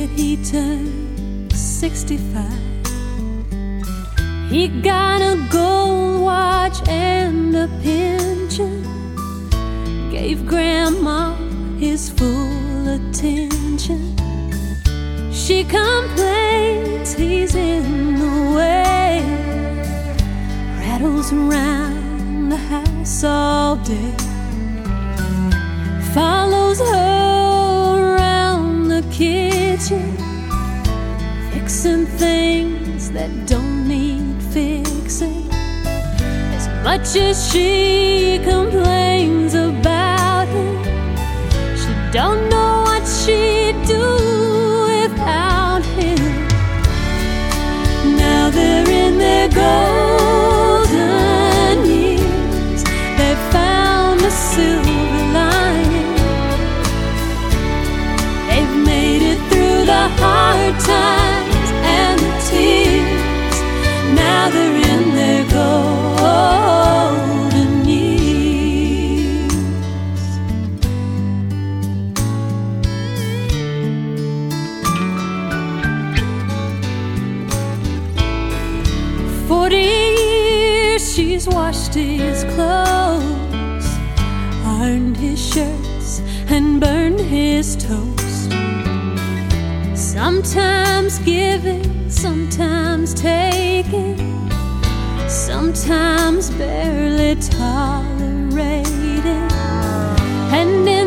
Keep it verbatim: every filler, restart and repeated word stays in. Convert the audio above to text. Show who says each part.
Speaker 1: that he turned sixty-five. He got a gold watch and a pension, gave Grandma his full attention. She complains he's in the way, rattles around the house all day, follows her around the kitchen, fixing things that don't need fixing. As much as she complains about him, she don't know what she'd do without him. Now they're in their golden years, they found a silver lining. They've made it through the hard times and the tears. Now they're in their golden years. Forty years she's washed his clothes, ironed his shirts and burned his toast. Sometimes giving, sometimes taking, sometimes barely tolerating. And in